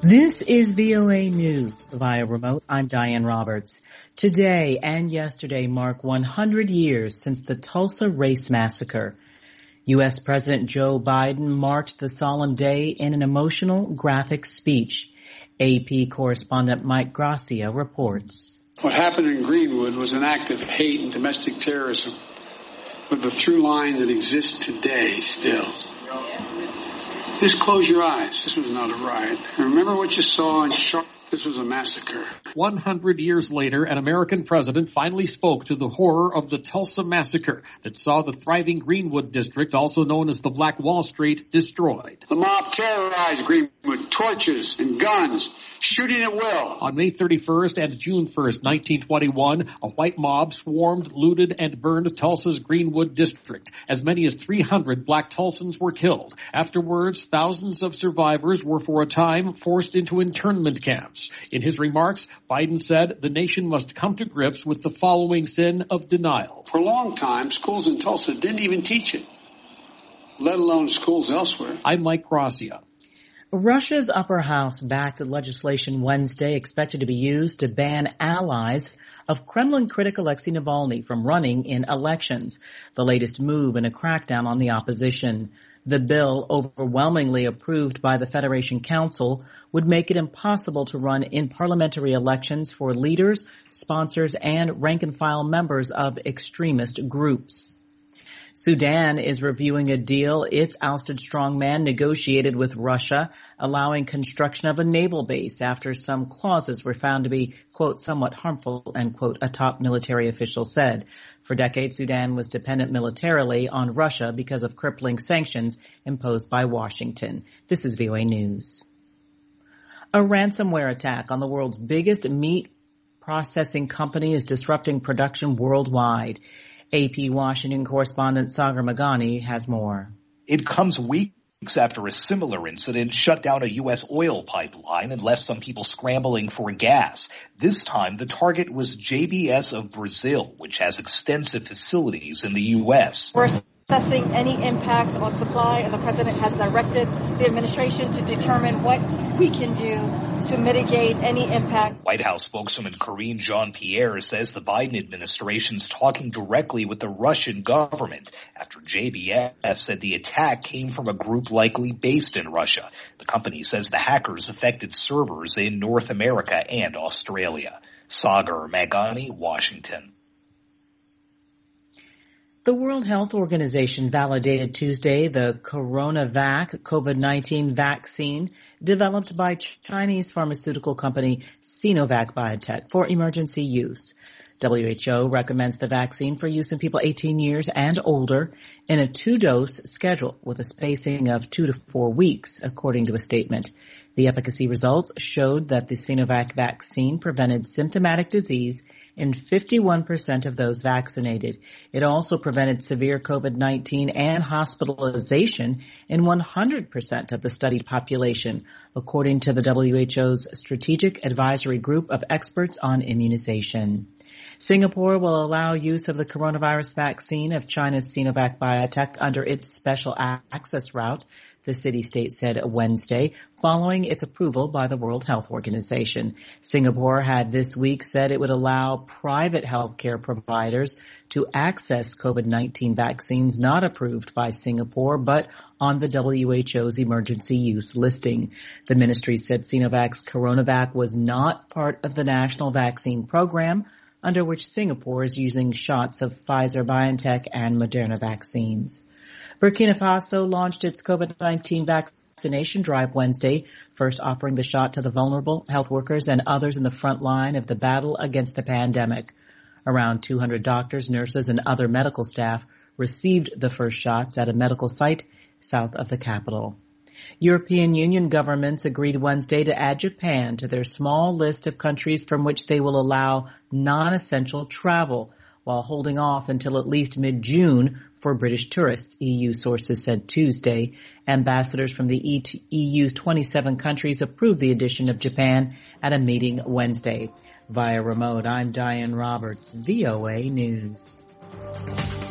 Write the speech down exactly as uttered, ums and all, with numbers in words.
This is V O A News via remote. I'm Diane Roberts. Today and yesterday mark one hundred years since the Tulsa Race Massacre. U S. President Joe Biden marked the solemn day in an emotional, graphic speech. A P correspondent Mike Gracia reports. What happened in Greenwood was an act of hate and domestic terrorism with the through line that exists today still. Just close your eyes. This was not a riot. And remember what you saw in Charlotte. This was a massacre. one hundred years later, an American president finally spoke to the horror of the Tulsa massacre that saw the thriving Greenwood district, also known as the Black Wall Street, destroyed. The mob terrorized Greenwood with torches and guns, shooting at will. On May thirty-first and June first, nineteen twenty-one, a white mob swarmed, looted, and burned Tulsa's Greenwood district. As many as three hundred black Tulsans were killed. Afterwards, thousands of survivors were for a time forced into internment camps. In his remarks, Biden said the nation must come to grips with the following sin of denial. For a long time, schools in Tulsa didn't even teach it, let alone schools elsewhere. I'm Mike Gracia. Russia's upper house backed legislation Wednesday expected to be used to ban allies of Kremlin critic Alexei Navalny from running in elections, the latest move in a crackdown on the opposition. The bill, overwhelmingly approved by the Federation Council, would make it impossible to run in parliamentary elections for leaders, sponsors, and rank-and-file members of extremist groups. Sudan is reviewing a deal its ousted strongman negotiated with Russia, allowing construction of a naval base after some clauses were found to be, quote, somewhat harmful, end quote, a top military official said. For decades, Sudan was dependent militarily on Russia because of crippling sanctions imposed by Washington. This is V O A News. A ransomware attack on the world's biggest meat processing company is disrupting production worldwide. A P Washington correspondent Sagar Meghani has more. It comes weeks after a similar incident shut down a U S oil pipeline and left some people scrambling for gas. This time, the target was J B S of Brazil, which has extensive facilities in the U S. We're assessing any impacts on supply, and the president has directed the administration to determine what we can do to mitigate any impact. White House spokeswoman Karine Jean-Pierre says the Biden administration's talking directly with the Russian government after J B S said the attack came from a group likely based in Russia. The company says the hackers affected servers in North America and Australia. Sagar Meghani, Washington. The World Health Organization validated Tuesday the CoronaVac COVID nineteen vaccine developed by Chinese pharmaceutical company Sinovac Biotech for emergency use. W H O recommends the vaccine for use in people eighteen years and older in a two-dose schedule with a spacing of two to four weeks, according to a statement. The efficacy results showed that the Sinovac vaccine prevented symptomatic disease in fifty-one percent of those vaccinated. It also prevented severe COVID nineteen and hospitalization in one hundred percent of the studied population, according to the W H O's Strategic Advisory Group of Experts on Immunization. Singapore will allow use of the coronavirus vaccine of China's Sinovac Biotech under its special access route, the city-state said Wednesday, following its approval by the World Health Organization. Singapore had this week said it would allow private healthcare providers to access COVID nineteen vaccines not approved by Singapore, but on the W H O's emergency use listing. The ministry said Sinovac's CoronaVac was not part of the national vaccine program, under which Singapore is using shots of Pfizer-BioNTech and Moderna vaccines. Burkina Faso launched its COVID nineteen vaccination drive Wednesday, first offering the shot to the vulnerable, health workers, and others in the front line of the battle against the pandemic. Around two hundred doctors, nurses, and other medical staff received the first shots at a medical site south of the capital. European Union governments agreed Wednesday to add Japan to their small list of countries from which they will allow non-essential travel, while holding off until at least mid-June for British tourists, E U sources said Tuesday. Ambassadors from the E U's twenty-seven countries approved the addition of Japan at a meeting Wednesday. Via remote, I'm Diane Roberts, V O A News.